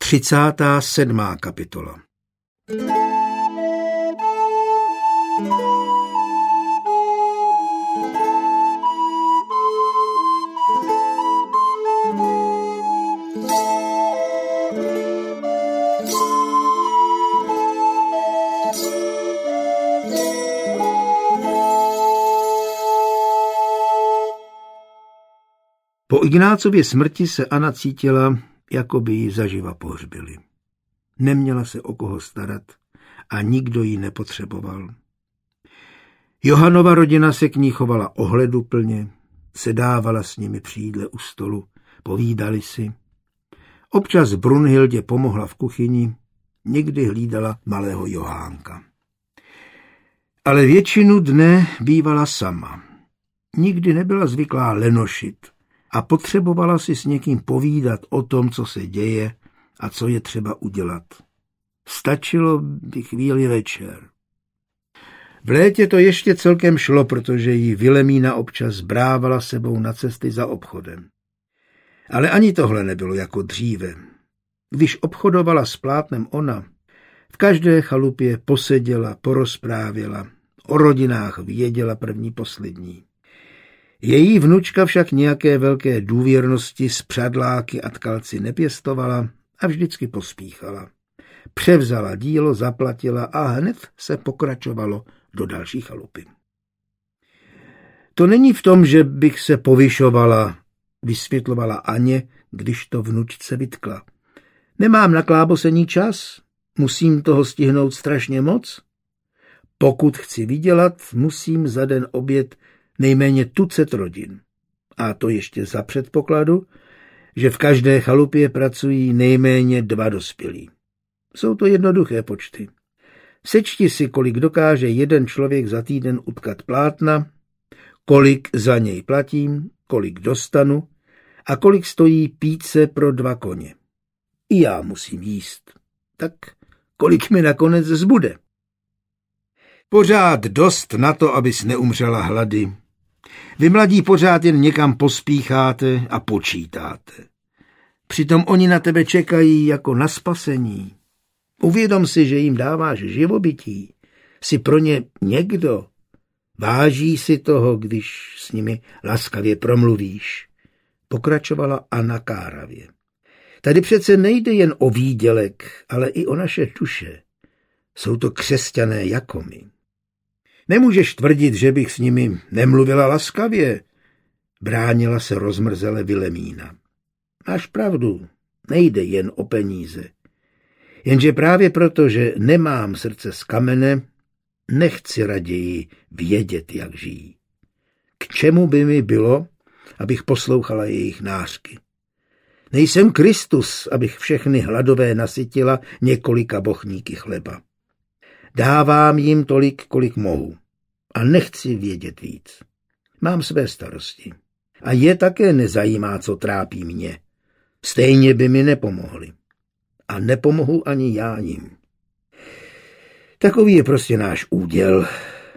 37. kapitola. Po Ignácově smrti se Anna cítila, jako by ji zaživa pohřbili. Neměla se o koho starat a nikdo ji nepotřeboval. Johanova rodina se k ní chovala ohleduplně, sedávala s nimi při jídle u stolu, povídali si. Občas Brunhildě pomohla v kuchyni, někdy hlídala malého Johánka. Ale většinu dne bývala sama. Nikdy nebyla zvyklá lenošit a potřebovala si s někým povídat o tom, co se děje a co je třeba udělat. Stačilo by chvíli večer. V létě to ještě celkem šlo, protože jí Vilemína občas brávala sebou na cesty za obchodem. Ale ani tohle nebylo jako dříve. Když obchodovala s plátnem ona, v každé chalupě poseděla, porozprávěla, o rodinách věděla první poslední. Její vnučka však nějaké velké důvěrnosti s přadláky a tkalci nepěstovala a vždycky pospíchala. Převzala dílo, zaplatila a hned se pokračovalo do další chalupy. To není v tom, že bych se povyšovala, vysvětlovala Aně, když to vnučce vytkla. Nemám na klábosení čas, musím toho stihnout strašně moc. Pokud chci vydělat, musím za den obět nejméně tucet rodin. A to ještě za předpokladu, že v každé chalupě pracují nejméně 2 dospělí. Jsou to jednoduché počty. Sečti si, kolik dokáže jeden člověk za týden utkat plátna, kolik za něj platím, kolik dostanu a kolik stojí píce pro 2 koně. I já musím jíst. Tak kolik mi nakonec zbude? Pořád dost na to, abys neumřela hlady. Vy mladí pořád jen někam pospícháte a počítáte. Přitom oni na tebe čekají jako na spasení. Uvědom si, že jim dáváš živobytí. Jsi pro ně někdo. Váží si toho, když s nimi laskavě promluvíš. Pokračovala Anna káravě. Tady přece nejde jen o výdělek, ale i o naše duše. Jsou to křesťané jako my. Nemůžeš tvrdit, že bych s nimi nemluvila laskavě, bránila se rozmrzele Vilemína. Máš pravdu, nejde jen o peníze. Jenže právě proto, že nemám srdce z kamene, nechci raději vědět, jak žijí. K čemu by mi bylo, abych poslouchala jejich nářky? Nejsem Kristus, abych všechny hladové nasytila několika bochníky chleba. Dávám jim tolik, kolik mohu. A nechci vědět víc. Mám své starosti. A je také nezajímá, co trápí mě. Stejně by mi nepomohli. A nepomohu ani já jim. Takový je prostě náš úděl.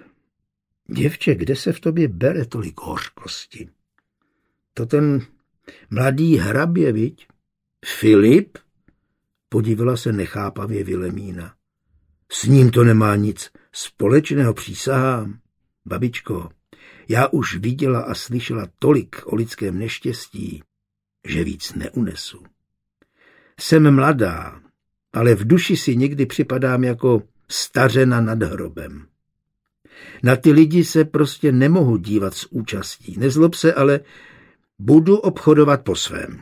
Děvče, kde se v tobě bere tolik hořkosti? To ten mladý hrabě, viď? Filip? Podívala se nechápavě Vilemína. S ním to nemá nic společného, přísahám. Babičko, já už viděla a slyšela tolik o lidském neštěstí, že víc neunesu. Jsem mladá, ale v duši si někdy připadám jako stařena nad hrobem. Na ty lidi se prostě nemohu dívat s účastí. Nezlob se, ale budu obchodovat po svém.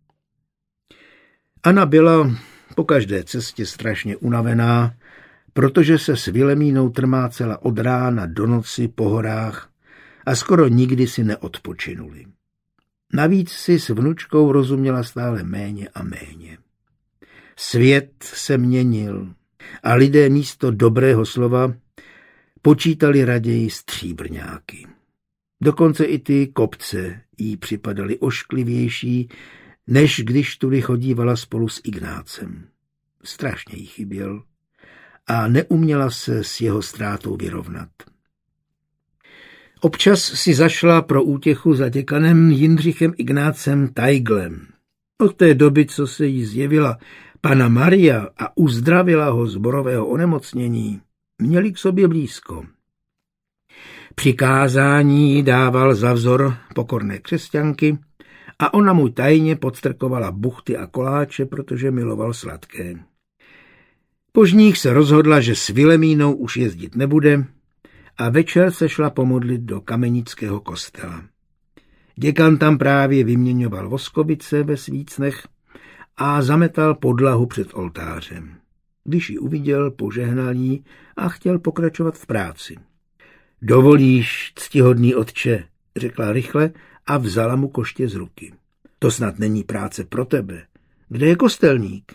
Anna byla po každé cestě strašně unavená, protože se s Vilemínou trmácela od rána do noci po horách a skoro nikdy si neodpočinuli. Navíc si s vnučkou rozuměla stále méně a méně. Svět se měnil a lidé místo dobrého slova počítali raději stříbrňáky. Dokonce i ty kopce jí připadaly ošklivější, než když tudy chodívala spolu s Ignácem. Strašně jí chyběl a neuměla se s jeho ztrátou vyrovnat. Občas si zašla pro útěchu za děkanem Jindřichem Ignácem Tajglem. Od té doby, co se jí zjevila Panna Maria a uzdravila ho z borového onemocnění, měli k sobě blízko. Při kázání jí dával za vzor pokorné křesťanky a ona mu tajně podstrkovala buchty a koláče, protože miloval sladké. Po žních se rozhodla, že s Vilemínou už jezdit nebude a večer se šla pomodlit do kamenického kostela. Děkan tam právě vyměňoval voskovice ve svícnech a zametal podlahu před oltářem. Když ji uviděl, požehnal jí a chtěl pokračovat v práci. Dovolíš, ctihodný otče, řekla rychle a vzala mu koště z ruky. To snad není práce pro tebe. Kde je kostelník?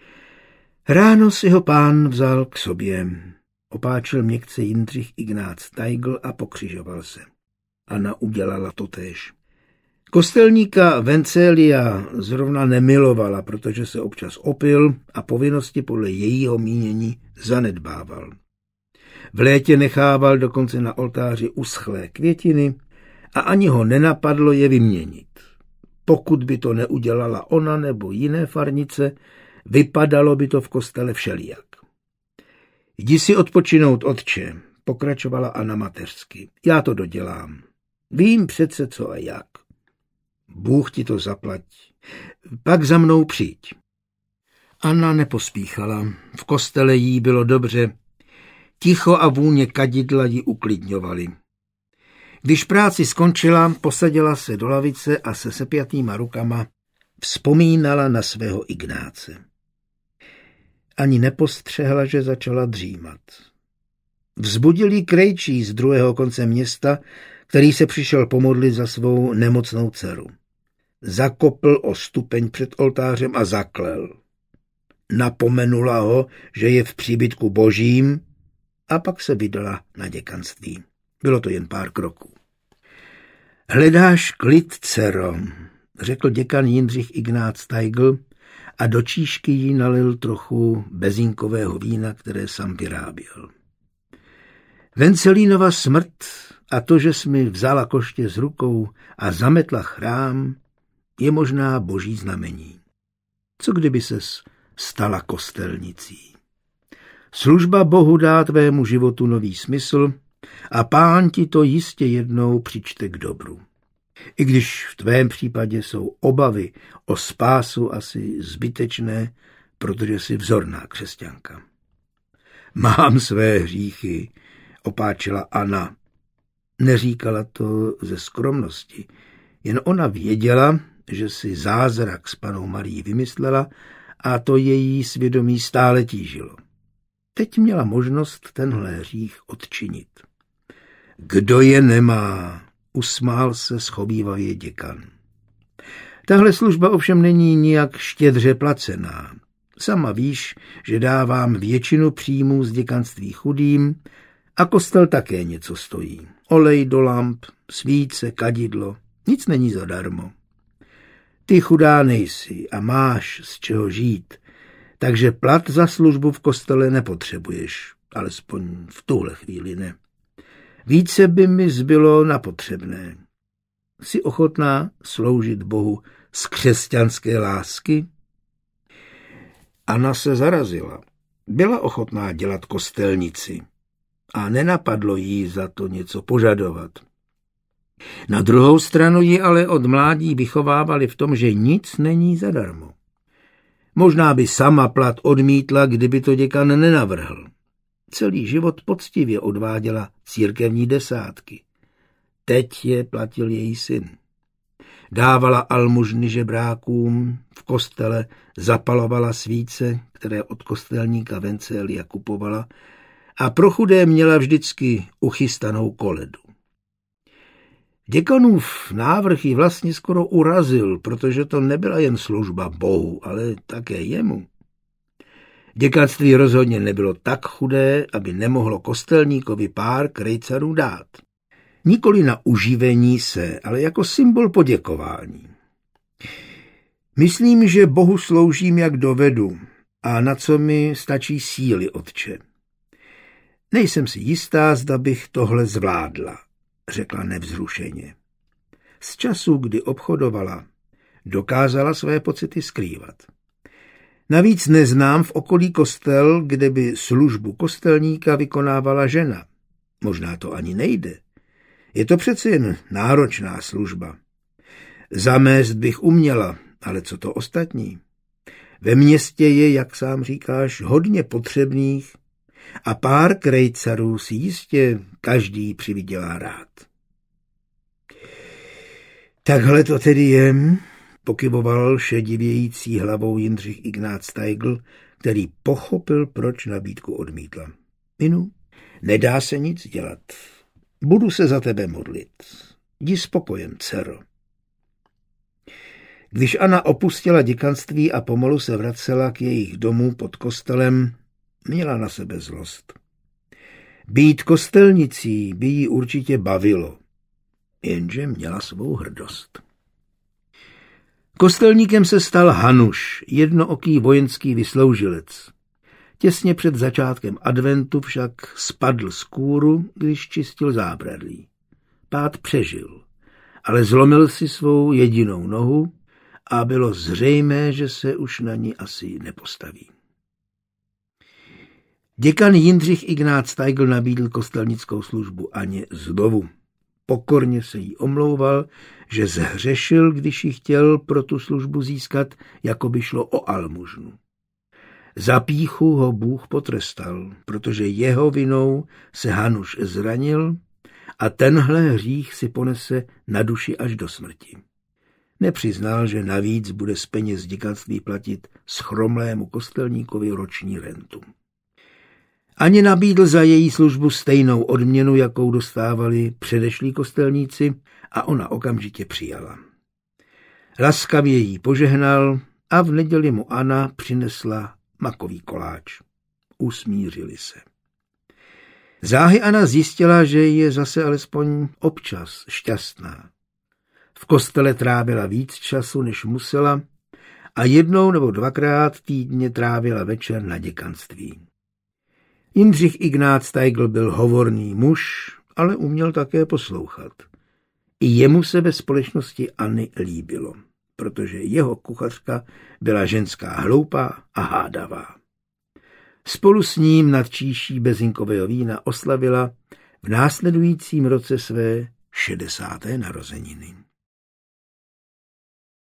Ráno si ho pán vzal k sobě. Opáčil měkce Jindřich Ignác Teigl a pokřižoval se. Anna udělala totéž. Kostelníka Vencelia zrovna nemilovala, protože se občas opil a povinnosti podle jejího mínění zanedbával. V létě nechával dokonce na oltáři uschlé květiny a ani ho nenapadlo je vyměnit. Pokud by to neudělala ona nebo jiné farnice, vypadalo by to v kostele všelijak. Jdi si odpočinout, otče, pokračovala Anna mateřsky. Já to dodělám. Vím přece co a jak. Bůh ti to zaplať. Pak za mnou přijď. Anna nepospíchala. V kostele jí bylo dobře. Ticho a vůně kadidla ji uklidňovaly. Když práci skončila, posadila se do lavice a se sepjatýma rukama vzpomínala na svého Ignáce. Ani nepostřehla, že začala dřímat. Vzbudil jí krejčí z druhého konce města, který se přišel pomodlit za svou nemocnou dceru. Zakopl o stupeň před oltářem a zaklel. Napomenula ho, že je v příbytku božím, a pak se vydala na děkanství. Bylo to jen pár kroků. Hledáš klid, dcero, řekl děkan Jindřich Ignác Teigl a do číšky jí nalil trochu bezínkového vína, které sám vyráběl. Vencelínova smrt a to, že jsi mi vzala koště z rukou a zametla chrám, je možná boží znamení. Co kdyby ses stala kostelnicí? Služba Bohu dá tvému životu nový smysl a pán ti to jistě jednou přičte k dobru. I když v tvém případě jsou obavy o spásu asi zbytečné, protože jsi vzorná křesťanka. Mám své hříchy, opáčila Anna. Neříkala to ze skromnosti, jen ona věděla, že si zázrak s Pannou Marií vymyslela a to její svědomí stále tížilo. Teď měla možnost tenhle hřích odčinit. Kdo je nemá, usmál se schovívavě děkan. Tahle služba ovšem není nijak štědře placená. Sama víš, že dávám většinu příjmů z děkanství chudým a kostel také něco stojí. Olej do lamp, svíce, kadidlo, nic není zadarmo. Ty chudá nejsi a máš z čeho žít, takže plat za službu v kostele nepotřebuješ, alespoň v tuhle chvíli ne. Více by mi zbylo na potřebné. Jsi ochotná sloužit Bohu z křesťanské lásky? Anna se zarazila. Byla ochotná dělat kostelnici a nenapadlo jí za to něco požadovat. Na druhou stranu ji ale od mládí vychovávali v tom, že nic není zadarmo. Možná by sama plat odmítla, kdyby to děkan nenavrhl. Celý život poctivě odváděla církevní desátky. Teď je platil její syn. Dávala almužny žebrákům, v kostele zapalovala svíce, které od kostelníka Vencelia kupovala, a pro chudé měla vždycky uchystanou koledu. Děkanův návrh ji vlastně skoro urazil, protože to nebyla jen služba Bohu, ale také jemu. Děkanství rozhodně nebylo tak chudé, aby nemohlo kostelníkovi pár krejcarů dát. Nikoli na uživení se, ale jako symbol poděkování. Myslím, že Bohu sloužím, jak dovedu, a na co mi stačí síly, otče. Nejsem si jistá, zda bych tohle zvládla, řekla nevzrušeně. Z času, kdy obchodovala, dokázala své pocity skrývat. Navíc neznám v okolí kostel, kde by službu kostelníka vykonávala žena. Možná to ani nejde. Je to přece jen náročná služba. Zamést bych uměla, ale co to ostatní? Ve městě je, jak sám říkáš, hodně potřebných a pár krejcarů si jistě každý přivydělá rád. Takhle to tedy je, pokyvoval šedivějící hlavou Jindřich Ignác Steigl, který pochopil, proč nabídku odmítla. Minu, nedá se nic dělat. Budu se za tebe modlit. Jdi s pokojem, dcero. Když Anna opustila děkanství a pomalu se vracela k jejich domu pod kostelem, měla na sebe zlost. Být kostelnicí by jí určitě bavilo, jenže měla svou hrdost. Kostelníkem se stal Hanuš, jednooký vojenský vysloužilec. Těsně před začátkem adventu však spadl z kůru, když čistil zábradlí. Pád přežil, ale zlomil si svou jedinou nohu a bylo zřejmé, že se už na ní asi nepostaví. Děkan Jindřich Ignác Steigl nabídl kostelnickou službu Aně znovu. Pokorně se jí omlouval, že zhřešil, když ji chtěl pro tu službu získat, jako by šlo o almužnu. Za pýchu ho Bůh potrestal, protože jeho vinou se Hanuš zranil a tenhle hřích si ponese na duši až do smrti. Nepřiznal, že navíc bude z peněz děkanství platit schromlému kostelníkovi roční rentu. Ani nabídl za její službu stejnou odměnu, jakou dostávali předešlí kostelníci, a ona okamžitě přijala. Laskavě jí požehnal a v neděli mu Anna přinesla makový koláč. Usmířili se. Záhy Anna zjistila, že je zase alespoň občas šťastná. V kostele trávila víc času, než musela, a jednou nebo dvakrát týdně trávila večer na děkanství. Jindřich Ignác Steigl byl hovorný muž, ale uměl také poslouchat. I jemu se ve společnosti Anny líbilo, protože jeho kuchařka byla ženská hloupá a hádavá. Spolu s ním nad číší bezinkového vína oslavila v následujícím roce své 60. narozeniny.